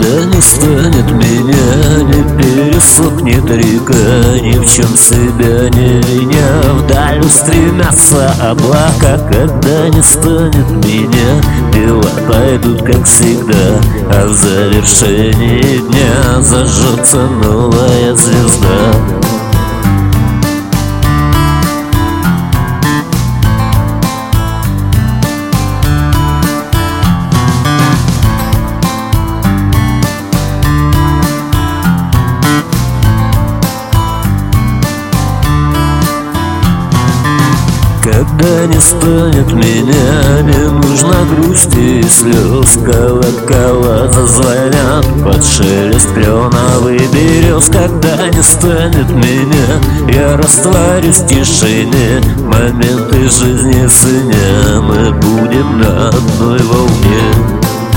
Когда не станет меня, не пересохнет река, ни в чем себя не виня, вдаль устремятся облака. Когда не станет меня, дела пойдут как всегда, а в завершении дня зажжется новая звезда. Когда не станет меня, не нужно грусти и слез. Колокола зазвонят под шелест кленовых берез. Когда не станет меня, я растворюсь в тишине. Моменты жизни сыня, мы будем на одной волне.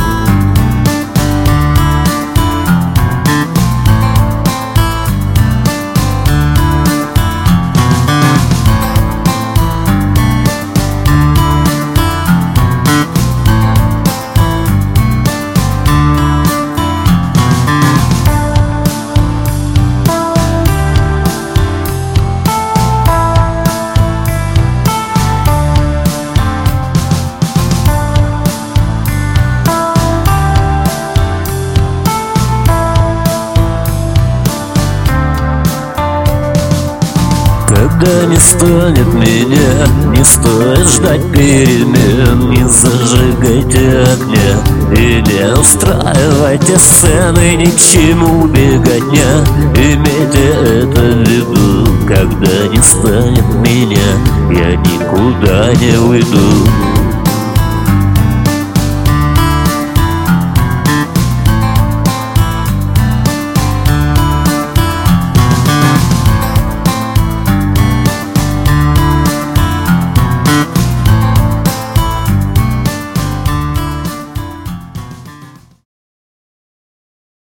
Когда не станет меня, не стоит ждать перемен. Не зажигайте огня и не устраивайте сцены, ни к чему беготня. Имейте это в виду, когда не станет меня, я никуда не уйду.